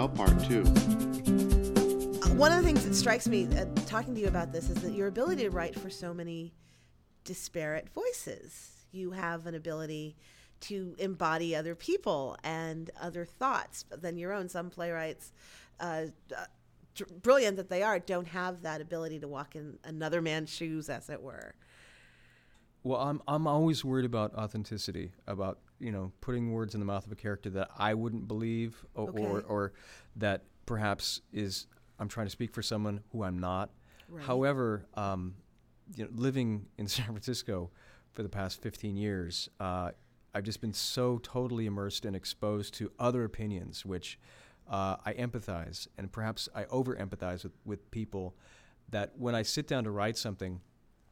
Style Part 2. One of the things that strikes me talking to you about this is that your ability to write for so many disparate voices. You have an ability to embody other people and other thoughts than your own. Some playwrights, brilliant that they are, don't have that ability to walk in another man's shoes, as it were. Well, I'm always worried about authenticity, about, putting words in the mouth of a character that I wouldn't believe or that perhaps I'm trying to speak for someone who I'm not. Right. However, living in San Francisco for the past 15 years, I've just been so totally immersed and exposed to other opinions, which I empathize, and perhaps I over-empathize with people, that when I sit down to write something,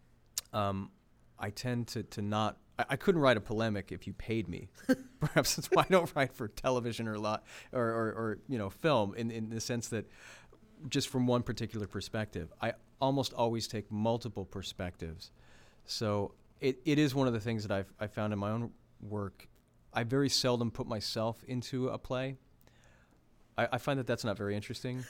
I tend to not. I couldn't write a polemic if you paid me. Perhaps that's why I don't write for television or film in the sense that just from one particular perspective. I almost always take multiple perspectives. So it is one of the things that I've found in my own work. I very seldom put myself into a play. I find that that's not very interesting.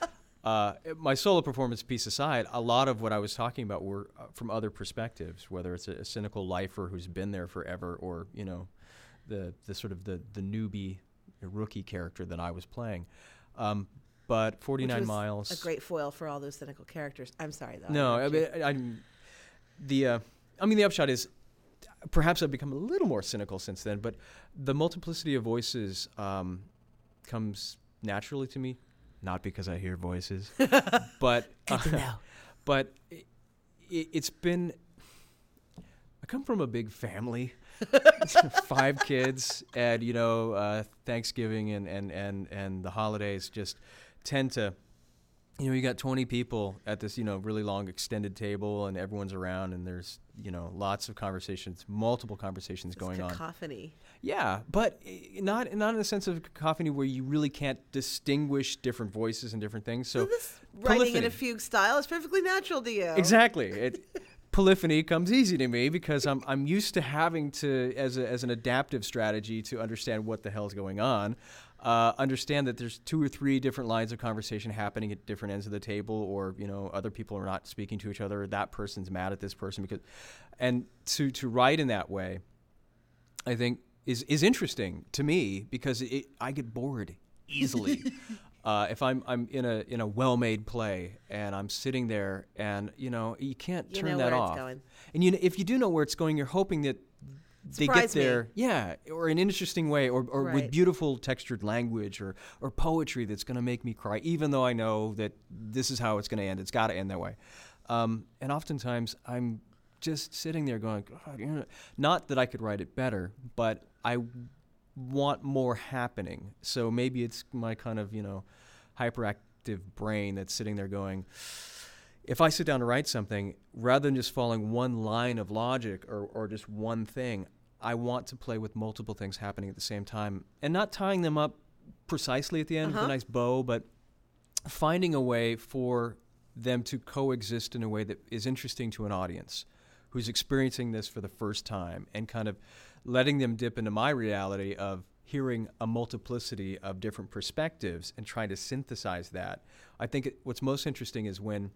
My solo performance piece aside, a lot of what I was talking about were from other perspectives, whether it's a cynical lifer who's been there forever, or the sort of the newbie rookie character that I was playing. But 49 Miles, a great foil for all those cynical characters. I'm sorry though. No, the upshot is perhaps I've become a little more cynical since then. But the multiplicity of voices comes naturally to me. Not because I hear voices, but good to know. But it's been. I come from a big family, 5 kids, and Thanksgiving and the holidays just tend to. You got 20 people at this really long extended table, and everyone's around, and there's lots of conversations, multiple conversations going on. Cacophony. Yeah, but not in the sense of cacophony where you really can't distinguish different voices and different things. So writing in a fugue style is perfectly natural to you. Exactly. Polyphony comes easy to me because I'm used to having to, as an adaptive strategy, to understand what the hell is going on. Understand that there's 2 or 3 different lines of conversation happening at different ends of the table, or other people are not speaking to each other, or that person's mad at this person and to write in that way, I think is interesting to me because I get bored easily. If I'm in a well-made play and I'm sitting there and you can't turn that off. Going. And if you do know where it's going, you're hoping that they get there, or in an interesting way, or right. with beautiful textured language or poetry that's going to make me cry, even though I know that this is how it's going to end. It's got to end that way. And oftentimes I'm just sitting there going, God, not that I could write it better, but I want more happening. So maybe it's my kind of hyperactive brain that's sitting there going, if I sit down to write something, rather than just following one line of logic or just one thing, I want to play with multiple things happening at the same time and not tying them up precisely at the end with a nice bow, but finding a way for them to coexist in a way that is interesting to an audience who's experiencing this for the first time, and kind of letting them dip into my reality of hearing a multiplicity of different perspectives and trying to synthesize that. I think what's most interesting is when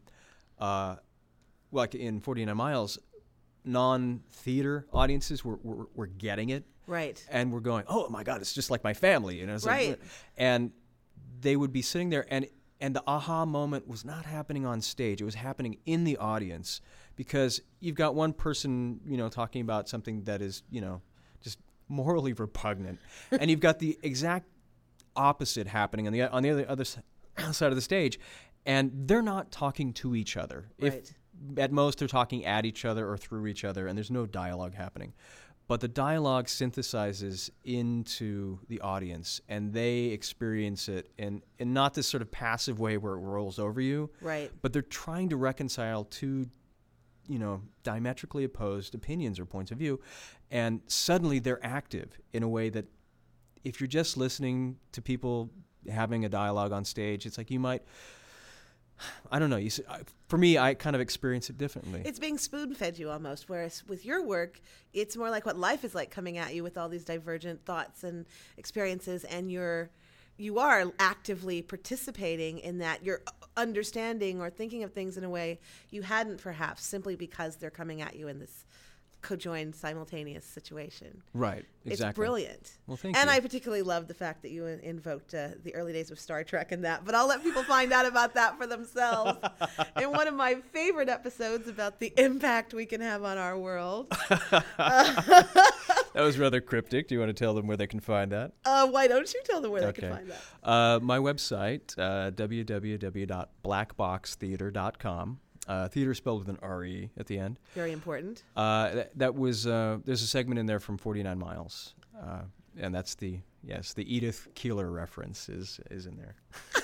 like in 49 Miles, non-theater audiences were getting it. Right. And we're going, oh my God, it's just like my family. It's right. Like, and they would be sitting there and the aha moment was not happening on stage. It was happening in the audience, because you've got one person, talking about something that is, just morally repugnant. And you've got the exact opposite happening on the other side of the stage. And they're not talking to each other. Right. If at most they're talking at each other or through each other, and there's no dialogue happening. But the dialogue synthesizes into the audience, and they experience it in not this sort of passive way where it rolls over you. Right. But they're trying to reconcile two, diametrically opposed opinions or points of view, and suddenly they're active in a way that if you're just listening to people having a dialogue on stage, it's like you might... I don't know. For me, I kind of experience it differently. It's being spoon-fed you almost, whereas with your work, it's more like what life is like coming at you with all these divergent thoughts and experiences, and you're you are actively participating in that. You're understanding or thinking of things in a way you hadn't perhaps, simply because they're coming at you in this cojoined simultaneous situation. Right, exactly. It's brilliant. Well, thank and you. I particularly love the fact that you invoked the early days of Star Trek and that, but I'll let people find out about that for themselves in one of my favorite episodes about the impact we can have on our world. That was rather cryptic. Do you want to tell them where they can find that? Why don't you tell them where they can find that? My website, www.blackboxtheater.com. Theater spelled with an R-E at the end. Very important. That was, there's a segment in there from 49 Miles. And that's the Edith Keeler reference is in there.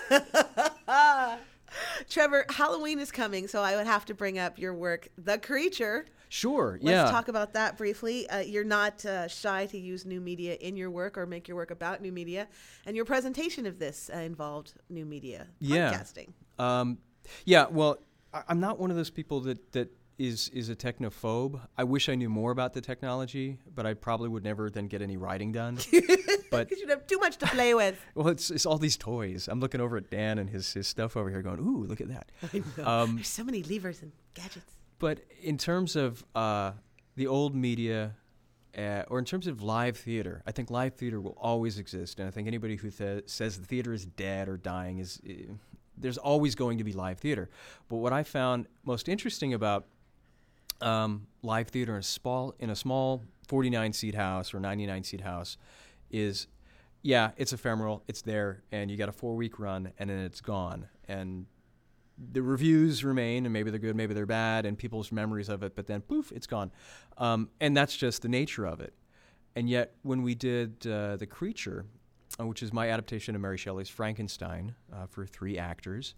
Trevor, Halloween is coming, so I would have to bring up your work, The Creature. Sure, Let's talk about that briefly. You're not shy to use new media in your work or make your work about new media. And your presentation of this involved new media podcasting. Well, I'm not one of those people that is a technophobe. I wish I knew more about the technology, but I probably would never then get any writing done. But because you'd have too much to play with. Well, it's all these toys. I'm looking over at Dan and his stuff over here going, ooh, look at that. I know. There's so many levers and gadgets. But in terms of the old media, or in terms of live theater, I think live theater will always exist. And I think anybody who says the theater is dead or dying there's always going to be live theater. But what I found most interesting about live theater in a small 49-seat house or 99-seat house is, it's ephemeral, it's there, and you got a 4-week run, and then it's gone. And the reviews remain, and maybe they're good, maybe they're bad, and people's memories of it, but then, poof, it's gone. And that's just the nature of it. And yet, when we did The Creature, which is my adaptation of Mary Shelley's Frankenstein for 3 actors,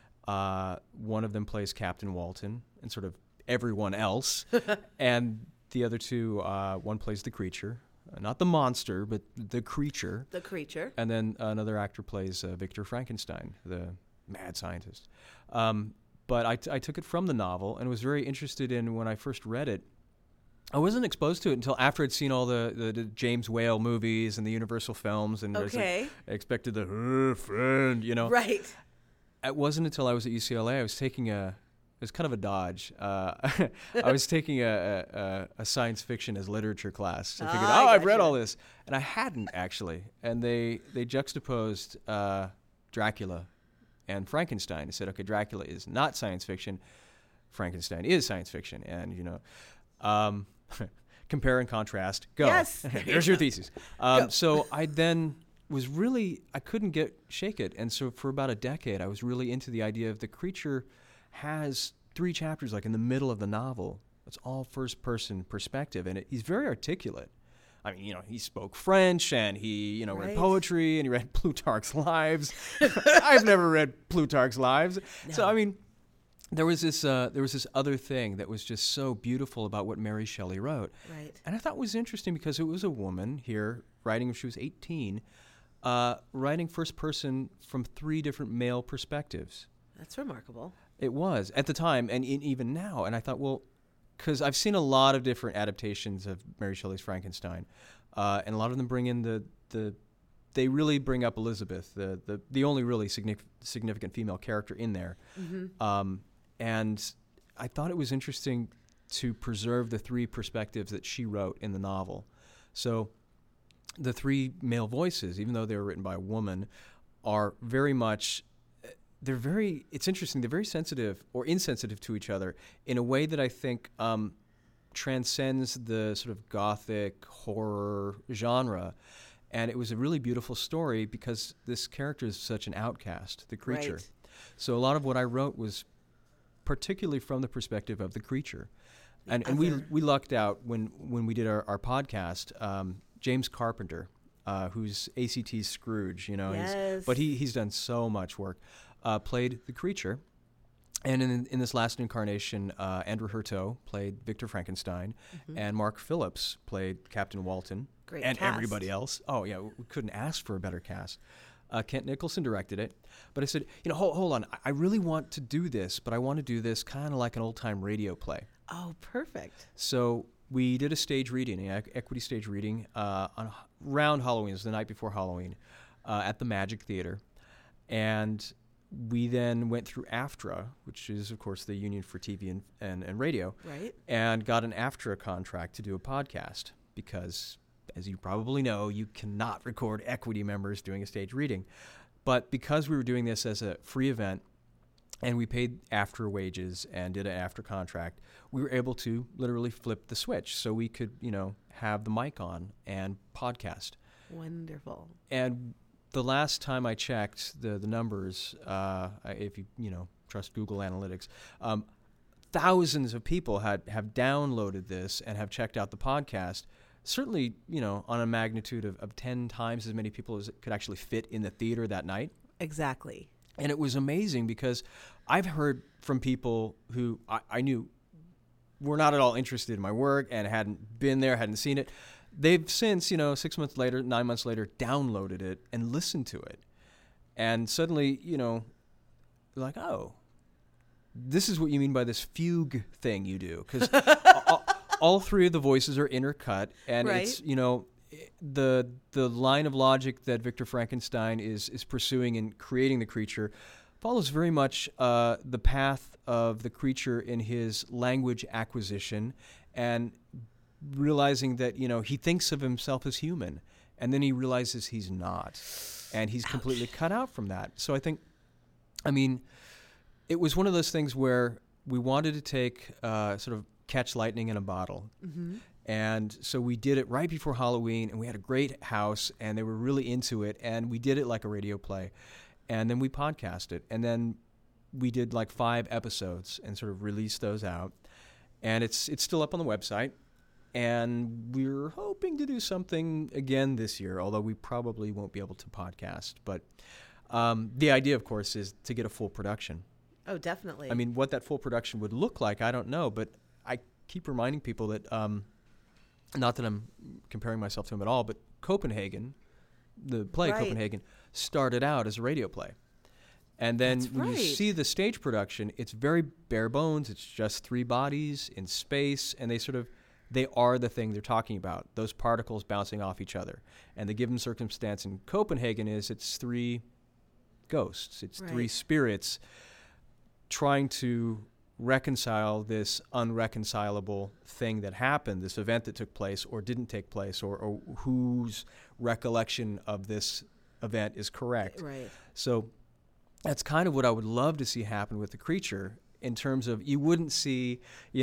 one of them plays Captain Walton, and sort of everyone else, and the other 2, one plays the creature, not the monster, but the creature. The creature. And then another actor plays Victor Frankenstein, the mad scientist. But I took it from the novel and was very interested in, when I first read it, I wasn't exposed to it until after I'd seen all the James Whale movies and the Universal films, and I expected the friend, Right. It wasn't until I was at UCLA, I was taking it was kind of a dodge. I was taking a science fiction as literature class. I figured, I've read all this. And I hadn't, actually. And they juxtaposed Dracula and Frankenstein. They said, okay, Dracula is not science fiction. Frankenstein is science fiction. And, compare and contrast. Go. Yes. There's your thesis. So I then was I couldn't shake it. And so for about a decade, I was really into the idea of The Creature has 3 chapters, like in the middle of the novel. It's all first-person perspective, and he's very articulate. I mean, he spoke French, and he, read poetry, and he read Plutarch's Lives. I've never read Plutarch's Lives. No. So, I mean, there was this other thing that was just so beautiful about what Mary Shelley wrote. Right. And I thought it was interesting because it was a woman here writing when she was 18, writing first-person from 3 different male perspectives. That's remarkable. It was at the time, and even now. And I thought, well, because I've seen a lot of different adaptations of Mary Shelley's Frankenstein, and a lot of them bring in they really bring up Elizabeth, the only really significant female character in there. Mm-hmm. And I thought it was interesting to preserve the 3 perspectives that she wrote in the novel. So the 3 male voices, even though they were written by a woman, are very much. It's interesting, they're very sensitive or insensitive to each other in a way that I think transcends the sort of gothic horror genre. And it was a really beautiful story because this character is such an outcast, the creature. Right. So a lot of what I wrote was particularly from the perspective of the creature. And we lucked out when we did our podcast, James Carpenter, who's ACT's Scrooge, Yes. but he's done so much work. Played the creature, and in this last incarnation, Andrew Hurto played Victor Frankenstein, and Mark Phillips played Captain Walton, Great and cast. Everybody else. Oh yeah, we couldn't ask for a better cast. Kent Nicholson directed it, but I said, hold on, I really want to do this, but I want to do this kind of like an old-time radio play. Oh, perfect. So we did a stage reading, an equity stage reading, around Halloween. It was the night before Halloween. at the Magic Theater. And we then went through AFTRA, which is, of course, the Union for TV and Radio, Right. and got an AFTRA contract to do a podcast because, as you probably know, you cannot record equity members doing a stage reading. But because we were doing this as a free event and we paid AFTRA wages and did an AFTRA contract, we were able to literally flip the switch so we could, have the mic on and podcast. Wonderful. And the last time I checked the numbers, if you trust Google Analytics, thousands of people have downloaded this and have checked out the podcast. Certainly, on a magnitude of 10 times as many people as it could actually fit in the theater that night. Exactly. And it was amazing because I've heard from people who I knew were not at all interested in my work and hadn't been there, hadn't seen it. They've since, 6 months later, 9 months later, downloaded it and listened to it. And suddenly, like, oh, this is what you mean by this fugue thing you do. Because all three of the voices are intercut. And right. It's, the line of logic that Victor Frankenstein is pursuing in creating the creature follows very much the path of the creature in his language acquisition and realizing that, he thinks of himself as human, and then he realizes he's not, and he's completely cut out from that. So it was one of those things where we wanted to take sort of catch lightning in a bottle. Mm-hmm. And so we did it right before Halloween, and we had a great house, and they were really into it, and we did it like a radio play. And then we podcast it, and then we did like 5 episodes and sort of released those out. And it's still up on the website. And we're hoping to do something again this year, although we probably won't be able to podcast. But the idea, of course, is to get a full production. Oh, definitely. I mean, what that full production would look like, I don't know. But I keep reminding people that, not that I'm comparing myself to him at all, but Copenhagen, the play Right. Copenhagen, started out as a radio play. And then That's when you right. see the stage production, it's very bare bones. It's just 3 bodies in space, and they are the thing they're talking about, those particles bouncing off each other. And the given circumstance in Copenhagen is it's 3 ghosts. It's 3 Right. spirits trying to reconcile this unreconcilable thing that happened, this event that took place or didn't take place, or whose recollection of this event is correct. Right. So that's kind of what I would love to see happen with the creature, in terms of you wouldn't see,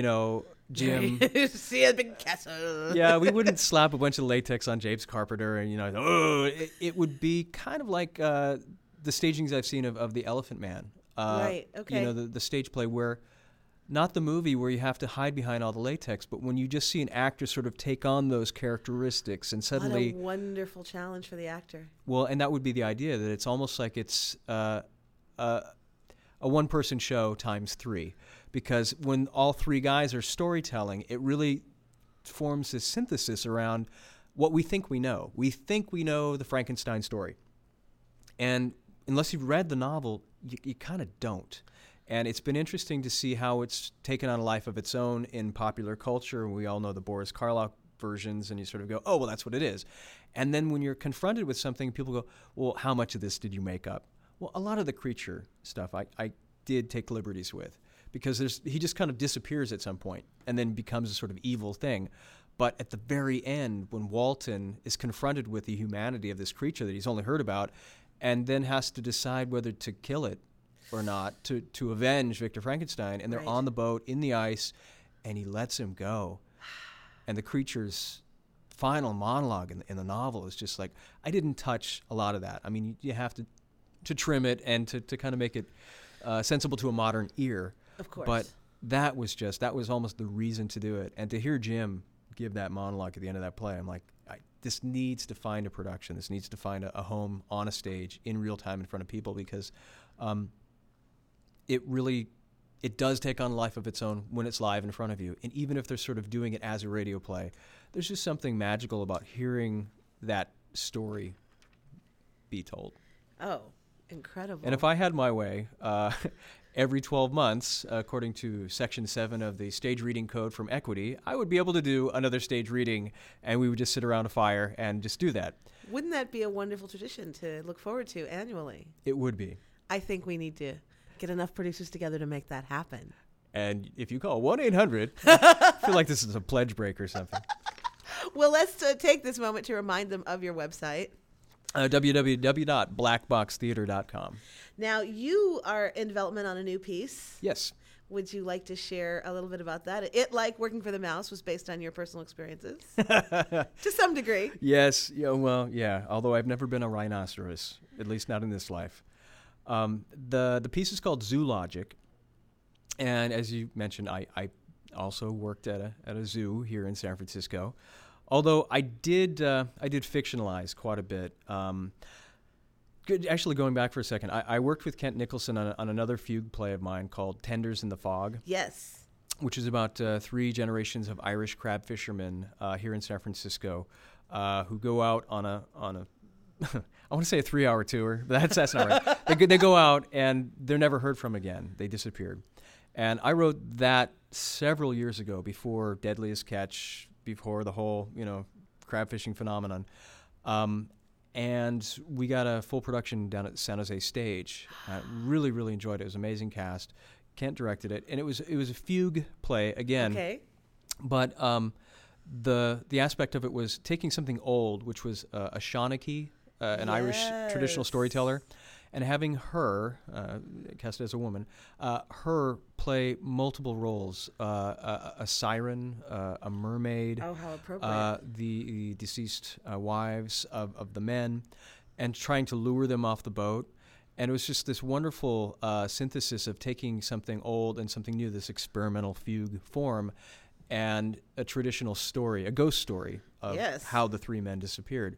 Jim. See a big castle. Yeah, we wouldn't slap a bunch of latex on James Carpenter and, it would be kind of like the stagings I've seen of The Elephant Man. Right, okay. The stage play where, not the movie where you have to hide behind all the latex, but when you just see an actor sort of take on those characteristics and suddenly... What a wonderful challenge for the actor. Well, and that would be the idea, that it's almost like it's a one-person show times 3. Because when all 3 guys are storytelling, it really forms this synthesis around what we think we know. We think we know the Frankenstein story. And unless you've read the novel, you kind of don't. And it's been interesting to see how it's taken on a life of its own in popular culture. We all know the Boris Karloff versions, and you sort of go, oh, well, that's what it is. And then when you're confronted with something, people go, well, how much of this did you make up? Well, a lot of the creature stuff I did take liberties with, because he just kind of disappears at some point and then becomes a sort of evil thing. But at the very end, when Walton is confronted with the humanity of this creature that he's only heard about, and then has to decide whether to kill it or not to avenge Victor Frankenstein, and they're Right. on the boat in the ice, and he lets him go. And the creature's final monologue in the novel is just like, I didn't touch a lot of that. I mean, you have to trim it and to kind of make it sensible to a modern ear. Of course. But that was almost the reason to do it. And to hear Jim give that monologue at the end of that play, I'm like, this needs to find a production. This needs to find a home on a stage in real time in front of people, because it does take on a life of its own when it's live in front of you. And even if they're sort of doing it as a radio play, there's just something magical about hearing that story be told. Oh, Incredible. And if I had my way, every 12 months, according to Section 7 of the Stage Reading Code from Equity, I would be able to do another stage reading, and we would just sit around a fire and just do that. Wouldn't that be a wonderful tradition to look forward to annually? It would be. I think we need to get enough producers together to make that happen. And if you call 1-800, I feel like this is a pledge break or something. Well, let's take this moment to remind them of your website. www.blackboxtheater.com. Now, you are in development on a new piece. Yes. Would you like to share a little bit about that? It, like Working for the Mouse, was based on your personal experiences to some degree. Yes. Yeah, well, yeah. Although I've never been a rhinoceros, at least not in this life. The piece is called Zoo Logic. And as you mentioned, I also worked at a zoo here in San Francisco. Although I did fictionalize quite a bit. Actually, going back for a second, I worked with Kent Nicholson on another fugue play of mine called Tenders in the Fog. Yes. Which is about 3 generations of Irish crab fishermen here in San Francisco who go out on a I want to say a 3-hour tour, but that's not right. They go out and they're never heard from again. They disappeared. And I wrote that several years ago, before Deadliest Catch, before the whole, crab fishing phenomenon. And we got a full production down at San Jose Stage. I really, really enjoyed it. It was an amazing cast. Kent directed it, and it was a fugue play again. Okay. But the aspect of it was taking something old, which was a Shawnee, an Irish traditional storyteller, and having her, cast as a woman, her play multiple roles: a siren, a mermaid. Oh, how appropriate! The deceased wives of the men, and trying to lure them off the boat. And it was just this wonderful synthesis of taking something old and something new, this experimental fugue form, and a traditional story, a ghost story of how the 3 men disappeared.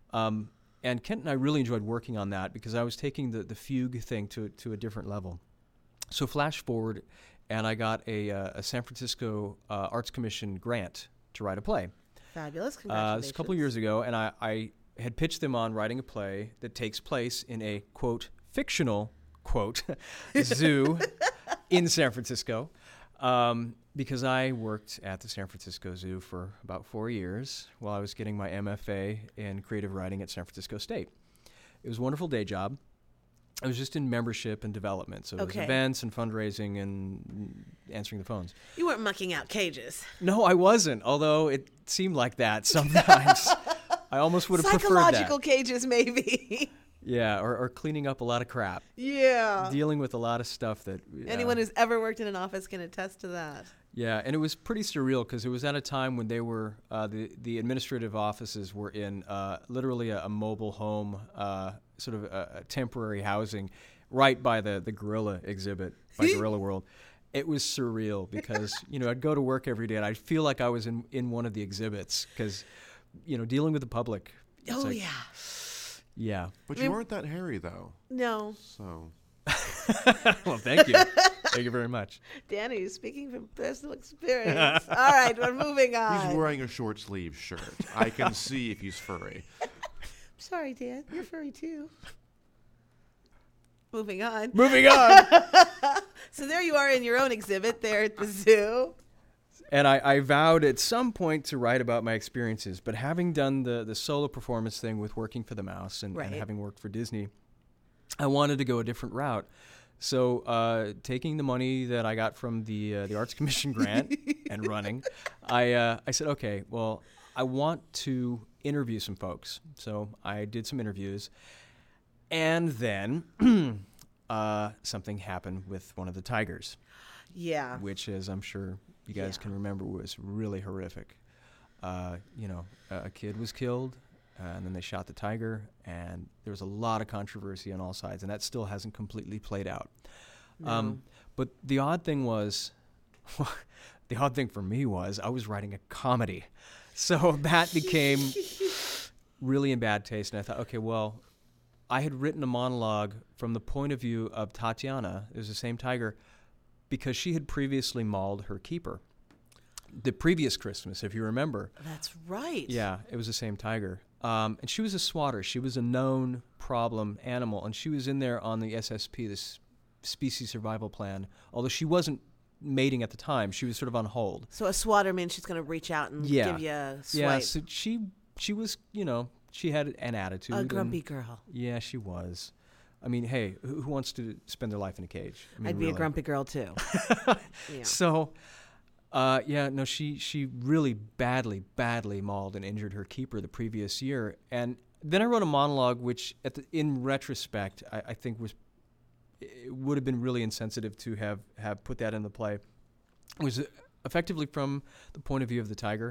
And Kent and I really enjoyed working on that because I was taking the fugue thing to a different level. So flash forward, and I got a San Francisco Arts Commission grant to write a play. Fabulous, congratulations. This a couple of years ago, and I had pitched them on writing a play that takes place in a, quote, fictional, quote, zoo in San Francisco. Because I worked at the San Francisco Zoo for about 4 years while I was getting my MFA in creative writing at San Francisco State. It was a wonderful day job. I was just in membership and development, so it was events and fundraising and answering the phones. You weren't mucking out cages. No, I wasn't, although it seemed like that sometimes. I almost would have preferred that. Psychological cages, maybe. Yeah, or cleaning up a lot of crap. Yeah. Dealing with a lot of stuff that... Anyone who's ever worked in an office can attest to that. Yeah, and it was pretty surreal because it was at a time when they were, the administrative offices were in literally a mobile home, sort of a temporary housing right by the gorilla exhibit, by Gorilla World. It was surreal because, I'd go to work every day and I'd feel like I was in one of the exhibits because, dealing with the public. Oh, yeah. Yeah. But you weren't that hairy, though. No. So. Well, thank you. Thank you very much. Danny, speaking from personal experience. All right, we're moving on. He's wearing a short sleeve shirt. I can see if he's furry. Sorry, Dan. You're furry, too. Moving on. So there you are in your own exhibit there at the zoo. And I vowed at some point to write about my experiences, but having done the solo performance thing with Working for the Mouse and having worked for Disney, I wanted to go a different route. So taking the money that I got from the Arts Commission grant and running, I said, okay, well, I want to interview some folks. So I did some interviews, and then something happened with one of the tigers. Yeah. Which, as I'm sure you guys can remember, was really horrific. A kid was killed, and then they shot the tiger, and there was a lot of controversy on all sides, and that still hasn't completely played out. No. But the odd thing for me was I was writing a comedy. So that became really in bad taste, and I thought, okay, well, I had written a monologue from the point of view of Tatiana, it was the same tiger, because she had previously mauled her keeper. The previous Christmas, if you remember. That's right. Yeah, it was the same tiger. And she was a swatter. She was a known problem animal, and she was in there on the SSP, this species survival plan. Although she wasn't mating at the time, she was sort of on hold. So a swatter means she's going to reach out and give you a swipe. Yeah, so she was, she had an attitude. A grumpy girl. Yeah, she was. I mean, hey, who wants to spend their life in a cage? I mean, I'd be a grumpy girl too. Yeah. So, she really badly mauled and injured her keeper the previous year. And then I wrote a monologue, which in retrospect, I think it would have been really insensitive to have put that in the play. It was effectively from the point of view of the tiger,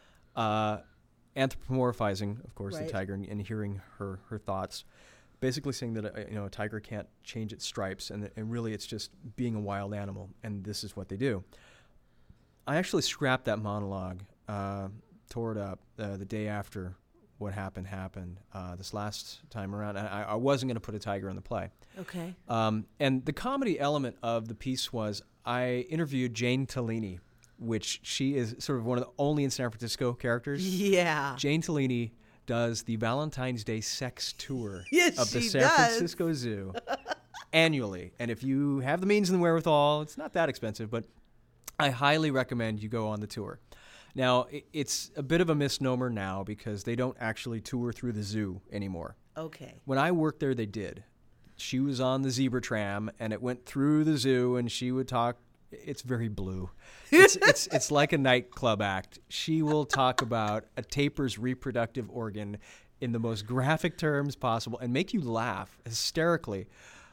anthropomorphizing, of course, Right. the tiger and hearing her thoughts. Basically saying that a tiger can't change its stripes, and really it's just being a wild animal, and this is what they do. I actually scrapped that monologue, tore it up the day after what happened this last time around. I wasn't going to put a tiger in the play. Okay. And the comedy element of the piece was I interviewed Jane Tellini, which she is sort of one of the only in San Francisco characters. Yeah. Jane Tellini does the Valentine's Day sex tour Yes, of the she San does. Francisco Zoo annually. And if you have the means and the wherewithal, it's not that expensive, but I highly recommend you go on the tour. Now, it's a bit of a misnomer now because they don't actually tour through the zoo anymore. Okay. When I worked there, they did. She was on the zebra tram, and it went through the zoo, and she would talk. It's very blue. It's like a nightclub act. She will talk about a tapir's reproductive organ in the most graphic terms possible and make you laugh hysterically.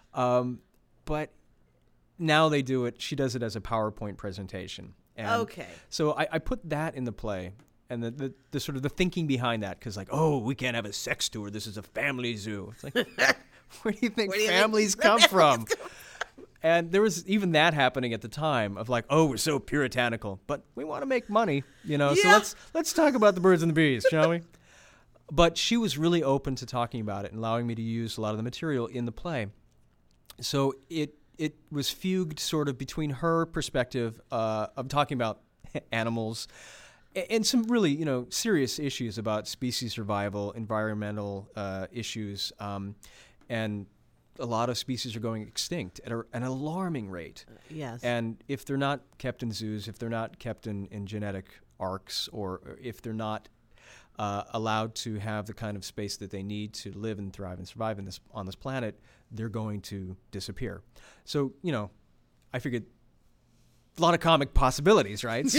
But now they do it. She does it as a PowerPoint presentation. And Okay. So I put that in the play. And the sort of the thinking behind that, because we can't have a sex tour. This is a family zoo. It's like, where do you think families come from? And there was even that happening at the time of we're so puritanical, but we want to make money, Yeah. So let's talk about the birds and the bees, shall we? But she was really open to talking about it and allowing me to use a lot of the material in the play. So it was fugued sort of between her perspective of talking about animals and some really, serious issues about species survival, environmental issues, and a lot of species are going extinct at an alarming rate. Yes. And if they're not kept in zoos, if they're not kept in genetic arcs, or if they're not allowed to have the kind of space that they need to live and thrive and survive on this planet, they're going to disappear. So, I figured a lot of comic possibilities, right?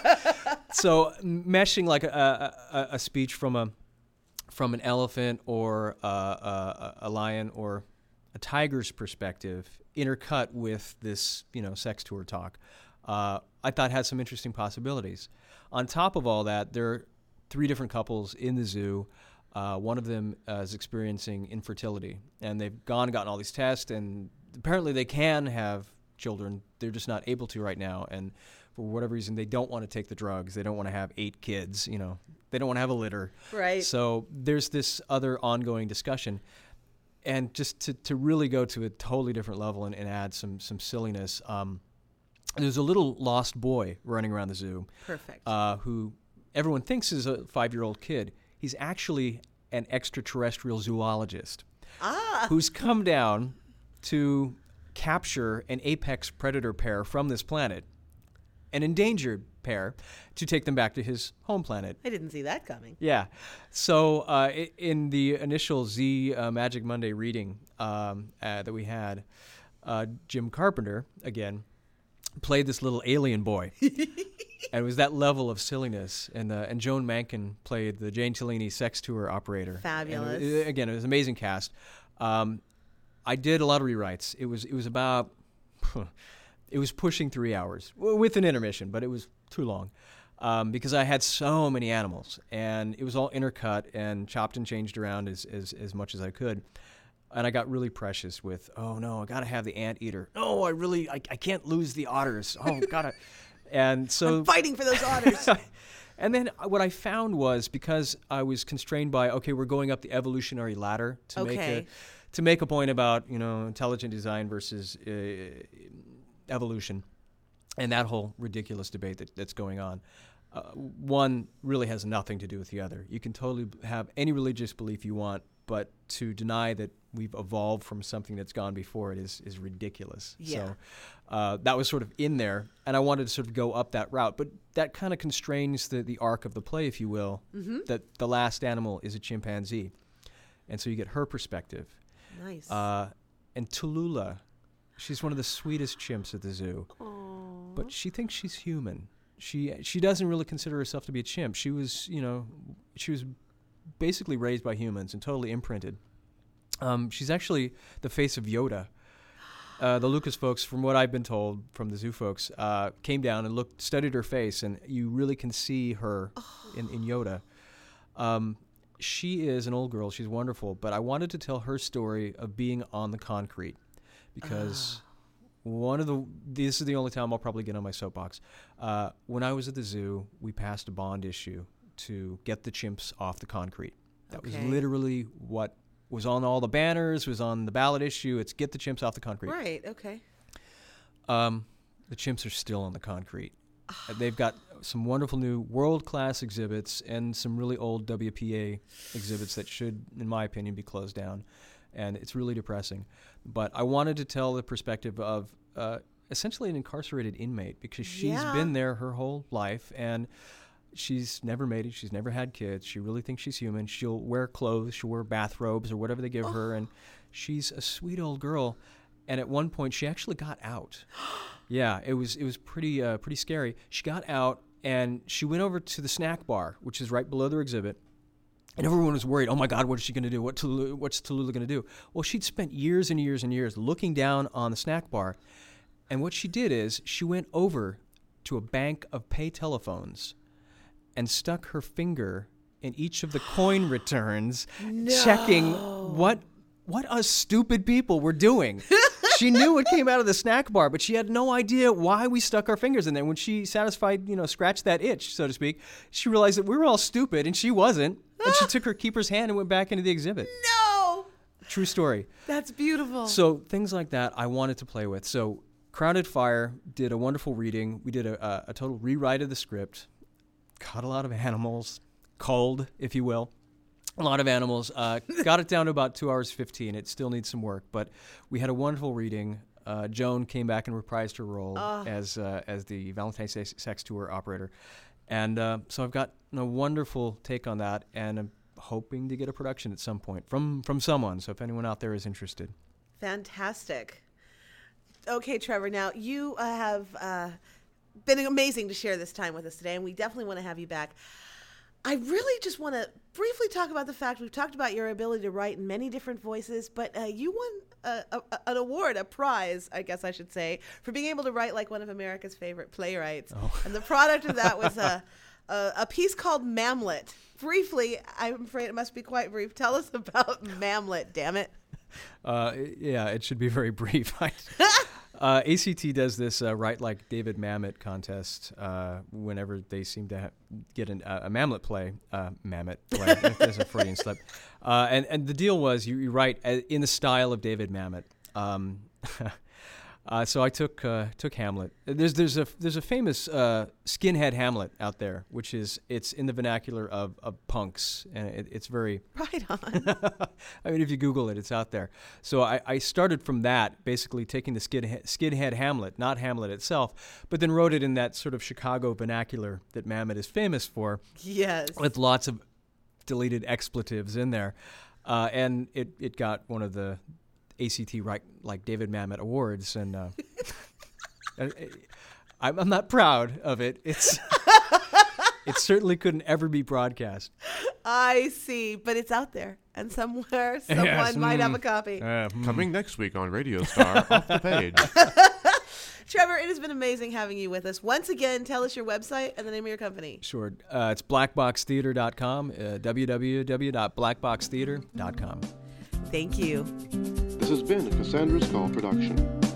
So meshing like a speech from an elephant or a lion or a tiger's perspective, intercut with this, sex tour talk, I thought had some interesting possibilities. On top of all that, there are 3 different couples in the zoo. One of them is experiencing infertility, and they've gotten all these tests, and apparently they can have children. They're just not able to right now, and for whatever reason, they don't want to take the drugs. They don't want to have 8 kids. They don't want to have a litter. Right. So there's this other ongoing discussion. And just to really go to a totally different level and add some silliness, there's a little lost boy running around the zoo. Perfect. Who everyone thinks is a 5-year-old kid. He's actually an extraterrestrial zoologist who's come down to capture an apex predator pair from this planet, an endangered pair, to take them back to his home planet. I didn't see that coming. Yeah. So in the initial Z Magic Monday reading that we had, Jim Carpenter, again, played this little alien boy. And it was that level of silliness. And Joan Mankin played the Jane Tellini sex tour operator. Fabulous. And again, it was an amazing cast. I did a lot of rewrites. It was about... It was pushing 3 hours with an intermission, but it was too long because I had so many animals, and it was all intercut and chopped and changed around as much as I could. And I got really precious with, oh no, I gotta have the anteater. No, I can't lose the otters. Oh, gotta. And so I'm fighting for those otters. And then what I found was, because I was constrained by, we're going up the evolutionary ladder to make a point about intelligent design versus evolution, and that whole ridiculous debate that's going on. one really has nothing to do with the other. You can totally have any religious belief you want, but to deny that we've evolved from something that's gone before it is ridiculous. Yeah. So that was sort of in there, and I wanted to sort of go up that route. But that kind of constrains the arc of the play, if you will, that the last animal is a chimpanzee. And so you get her perspective. Nice. And Tallulah, she's one of the sweetest chimps at the zoo. Aww. But she thinks she's human. She doesn't really consider herself to be a chimp. She was basically raised by humans and totally imprinted. She's actually the face of Yoda. The Lucas folks, from what I've been told from the zoo folks, came down and studied her face, and you really can see her in Yoda. She is an old girl. She's wonderful, but I wanted to tell her story of being on the concrete because this is the only time I'll probably get on my soapbox. When I was at the zoo, we passed a bond issue to get the chimps off the concrete. That was literally what was on all the banners, was on the ballot issue. It's get the chimps off the concrete. Right, okay. The chimps are still on the concrete. They've got some wonderful new world-class exhibits and some really old WPA exhibits that should, in my opinion, be closed down. And it's really depressing. But I wanted to tell the perspective of essentially an incarcerated inmate because she's been there her whole life and she's never made it. She's never had kids. She really thinks she's human. She'll wear clothes. She'll wear bathrobes or whatever they give her. And she's a sweet old girl. And at one point, she actually got out. Yeah, it was pretty scary. She got out and she went over to the snack bar, which is right below their exhibit. And everyone was worried, oh my God, what is she going to do? What's Tallulah going to do? Well, she'd spent years and years and years looking down on the snack bar. And what she did is she went over to a bank of pay telephones and stuck her finger in each of the coin returns, checking what us stupid people were doing. She knew what came out of the snack bar, but she had no idea why we stuck our fingers in there. When she scratched that itch, so to speak, she realized that we were all stupid and she wasn't. And she took her keeper's hand and went back into the exhibit. No! True story. That's beautiful. So things like that I wanted to play with. So Crowded Fire did a wonderful reading. We did a total rewrite of the script. Caught a lot of animals. Culled, if you will. A lot of animals. Got it down to about 2 hours 15. It still needs some work, but we had a wonderful reading. Joan came back and reprised her role as the Valentine's Day Sex Tour operator. And so I've got a wonderful take on that, and I'm hoping to get a production at some point from someone. So if anyone out there is interested. Fantastic. Okay, Trevor, now you have been amazing to share this time with us today, and we definitely want to have you back. I really just want to briefly talk about the fact we've talked about your ability to write in many different voices, but you won an award, a prize, I guess I should say, for being able to write like one of America's favorite playwrights. Oh. And the product of that was a piece called Mamlet. Briefly, I'm afraid it must be quite brief. Tell us about Mamlet, damn it. Yeah, it should be very brief. ACT does this Write Like David Mamet contest whenever they seem to get a Mamlet play. Mamet play. There's a Freudian slip. And the deal was you write in the style of David Mamet. So I took Hamlet. There's a famous skinhead Hamlet out there, which it's in the vernacular of punks, and it's very right on. I mean, if you Google it, it's out there. So I started from that, basically taking the skinhead Hamlet, not Hamlet itself, but then wrote it in that sort of Chicago vernacular that Mamet is famous for. Yes, with lots of deleted expletives in there, and it got one of the ACT Write Like David Mamet Awards, and I'm not proud of it. It certainly couldn't ever be broadcast. I see, but it's out there, and somewhere someone might have a copy. Coming next week on Radio Star, Off the Page. Trevor, it has been amazing having you with us. Once again, tell us your website and the name of your company. Sure. It's blackboxtheater.com, www.blackboxtheater.com. Thank you. This has been a Cassandra's Call production.